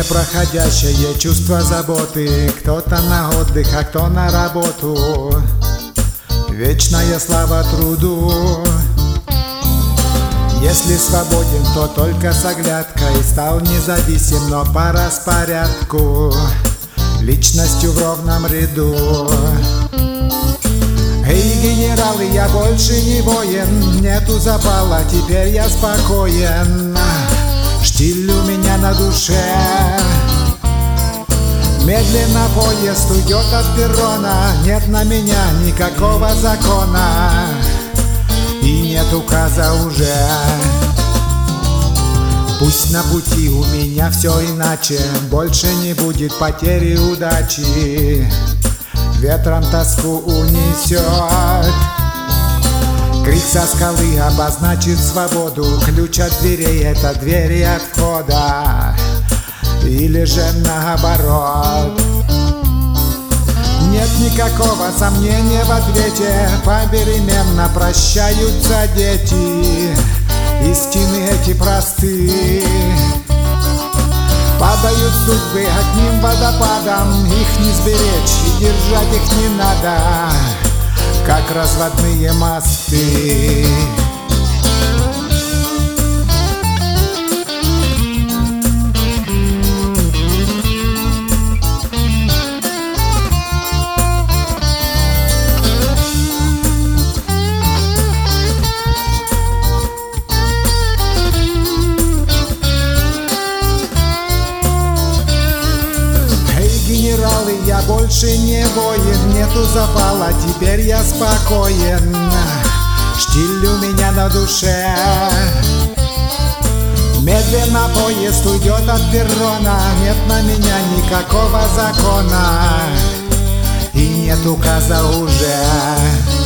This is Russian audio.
Непроходящее чувство заботы, кто-то на отдых, а кто на работу. Вечная слава труду. Если свободен, то только с оглядкой. Стал независим, но по распорядку, личностью в ровном ряду. Эй, генералы, я больше не воин, нету запала, теперь я спокоен. Штиль у меня на душе. Медленно поезд уйдет от перрона, нет на меня никакого закона, и нет указа уже. Пусть на пути у меня все иначе, больше не будет потери удачи, ветром тоску унесет. Крик со скалы обозначит свободу, ключ от дверей — это двери от входа, или же наоборот. Нет никакого сомнения в ответе, попеременно прощаются дети. Истины эти просты, падают судьбы одним водопадом, их не сберечь и держать их не надо, как разводные мосты. Генералы, я больше не воин, нету запала, теперь я спокоен. Штиль у меня на душе. Медленно поезд уйдет от перрона, нет на меня никакого закона, и нет указа уже.